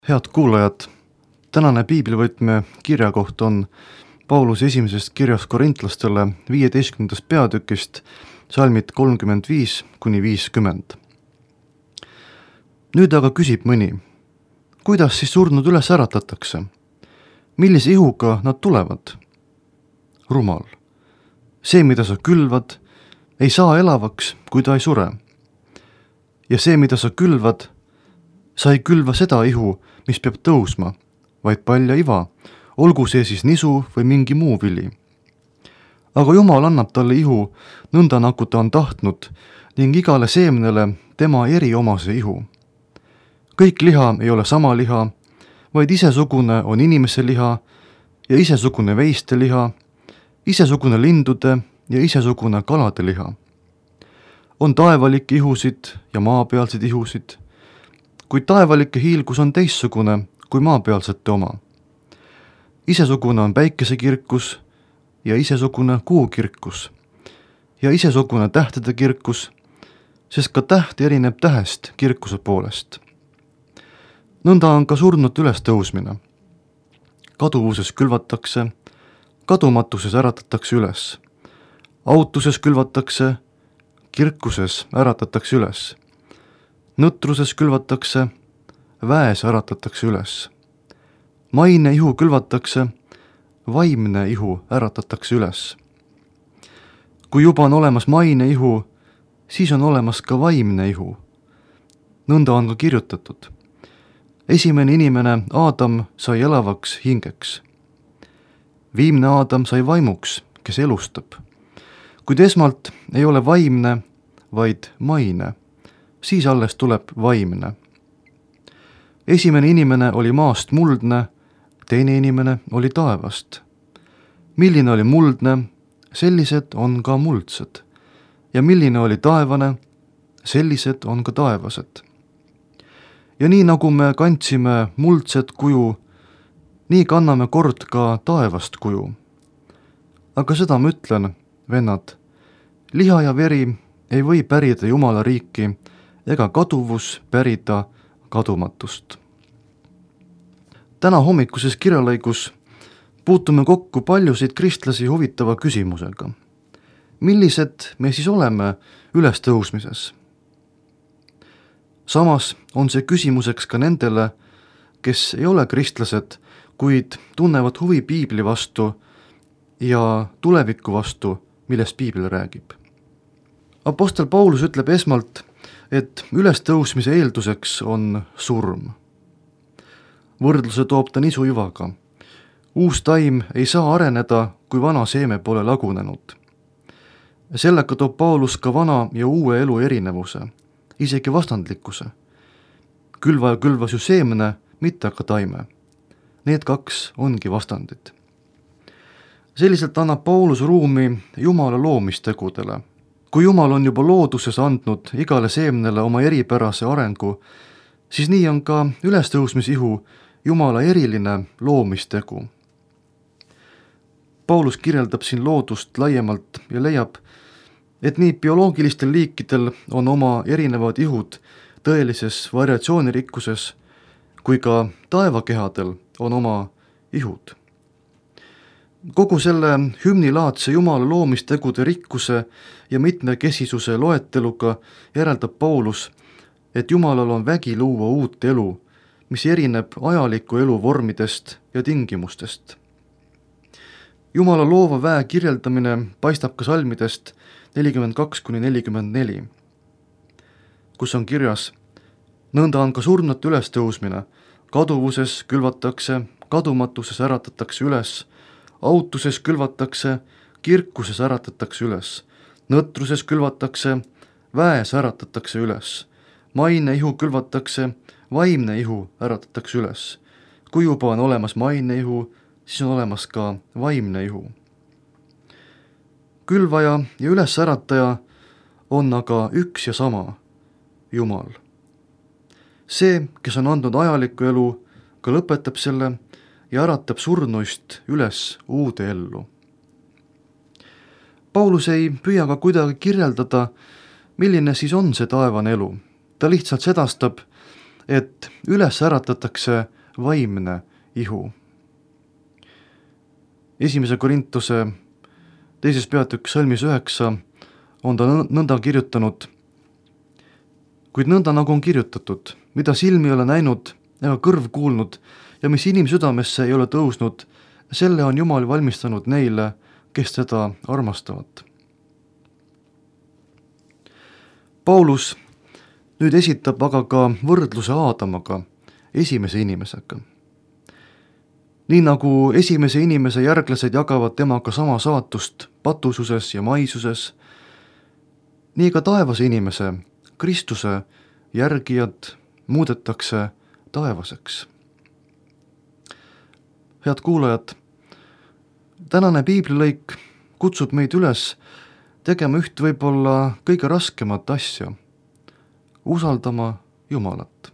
Head kuulajad, tänane piiblivõtme kirjakoht on Pauluse esimesest kirjast korintlastele 15. peatükist, salmid 35–50. Nüüd aga küsib mõni, kuidas siis surnud üles äratatakse? Millise ihuga nad tulevad? Rumal. See, mida sa külvad, ei saa elavaks, kui ta ei sure. Ja see, mida sa külvad, sa ei külva seda ihu, mis peab tõusma, vaid palja iva, olgu see siis nisu või mingi muu vili. Aga Jumal annab talle ihu nõnda, nagu ta on tahtnud, ning igale seemnele tema eriomase ihu. Kõik liha ei ole sama liha, vaid isesugune on inimese liha ja isesugune veiste liha, isesugune lindude ja isesugune kalade liha. On taevalikke ihusid ja maapealseid ihusid, kuid taevalike hiilgus on teistsugune kui maapealsete oma. Isesugune on päikesekirkus ja isesugune kuukirkus ja isesugune tähtede kirkus, sest ka täht erineb tähest kirkuse poolest. Nõnda on ka surnud üles tõusmine. Kaduvuses külvatakse, kadumatuses äratatakse üles. Autuses külvatakse, kirkuses äratatakse üles. Nõtruses külvatakse, väes äratatakse üles. Maine ihu külvatakse, vaimne ihu äratatakse üles. Kui juba on olemas maine ihu, siis on olemas ka vaimne ihu. Nõnda on ka kirjutatud. Esimene inimene, Aadam, sai elavaks hingeks. Viimne Aadam sai vaimuks, kes elustab. Kuid esmalt ei ole vaimne, vaid maine. Siis alles tuleb vaimne. Esimene inimene oli maast muldne, teine inimene oli taevast. Milline oli muldne, sellised on ka muldsed. Ja milline oli taevane, sellised on ka taevased. Ja nii nagu me kandsime muldset kuju, nii kanname kord ka taevast kuju. Aga seda ma ütlen, vennad, liha ja veri ei või pärida Jumala riiki, ega kaduvus pärida kadumatust. Täna hommikuses kirjalõigus puutume kokku paljusid kristlasi huvitava küsimusega. Millised me siis oleme ülestõusmises? Samas on see küsimuseks ka nendele, kes ei ole kristlased, kuid tunnevad huvi piibli vastu ja tuleviku vastu, millest piibel räägib. Apostel Paulus ütleb esmalt, et ülestõusmise eelduseks on surm. Võrdluse toob ta nisuivaga. Uus taim ei saa areneda, kui vana seeme pole lagunenud. Sellega toob Paulus ka vana ja uue elu erinevuse, isegi vastandlikkuse. Külvaja külvas ju seemne, mitte aga taime. Need kaks ongi vastandid. Selliselt annab Paulus ruumi Jumala loomistegudele. Kui Jumal on juba looduses andnud igale seemnele oma eripärase arengu, siis nii on ka ülestõusmisihu Jumala eriline loomistegu. Paulus kirjeldab siin loodust laiemalt ja leiab, et nii bioloogilistel liikidel on oma erinevad ihud tõelises variatsioonirikkuses, kui ka taevakehadel on oma ihud. Kogu selle hümnilaadse Jumala loomistegude rikkuse ja mitmekesisuse loeteluga järeldab Paulus, et Jumalal on vägi luua uut elu, mis erineb ajaliku elu vormidest ja tingimustest. Jumala loova väe kirjeldamine paistab ka salmidest 42–44, kus on kirjas: nõnda on ka surnute ülestõusmine, kaduvuses külvatakse, kadumatuses äratatakse üles, autuses külvatakse, kirkuses äratatakse üles, nõtruses külvatakse, väes äratatakse üles, maine ihu külvatakse, vaimne ihu äratatakse üles. Kui juba on olemas maine ihu, siis on olemas ka vaimne ihu. Külvaja ja ülesärataja on aga üks ja sama, Jumal. See, kes on andnud ajaliku elu, ka lõpetab selle ja äratab surnuist üles uude ellu. Paulus ei püüa ka kuidagi kirjeldada, milline siis on see taevane elu. Ta lihtsalt sedastab, et üles äratatakse vaimne ihu. 1. Korintuse 2. peatükk salmis 9 on ta nõnda kirjutanud: kuid nõnda nagu on kirjutatud, mida silm ei ole näinud ega kõrv kuulnud ja mis inimsüdamesse ei ole tõusnud, selle on Jumal valmistanud neile, kes teda armastavad. Paulus nüüd esitab aga ka võrdluse Aadamaga, esimese inimesega. Nii nagu esimese inimese järglased jagavad temaga sama saatust patususes ja maisuses, nii ka taevase inimese, Kristuse järgijad muudetakse taevaseks. Head kuulajad, tänane piiblilõik kutsub meid üles tegema üht võib-olla kõige raskemat asja, usaldama Jumalat.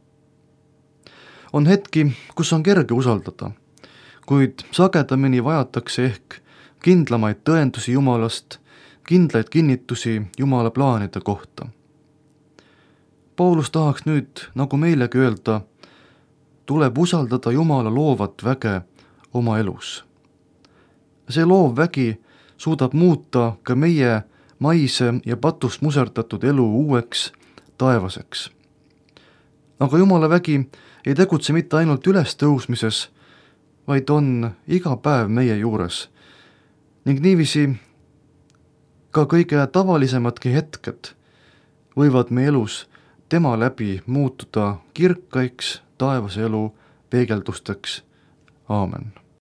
On hetki, kus on kerge usaldada, kuid sagedamini vajatakse ehk kindlamaid tõendusi Jumalast, kindlaid kinnitusi Jumala plaanide kohta. Paulus tahaks nüüd nagu meilegi öelda, tuleb usaldada Jumala loovat väge oma elus. See loov vägi suudab muuta ka meie maise ja patust muserdatud elu uueks taevaseks. Aga Jumala vägi ei tegutse mitte ainult ülestõusmises, vaid on iga päev meie juures ning niiviisi ka kõige tavalisemadki hetked võivad meie elus tema läbi muutuda kirkaiks taevase elu peegeldusteks. Aamen.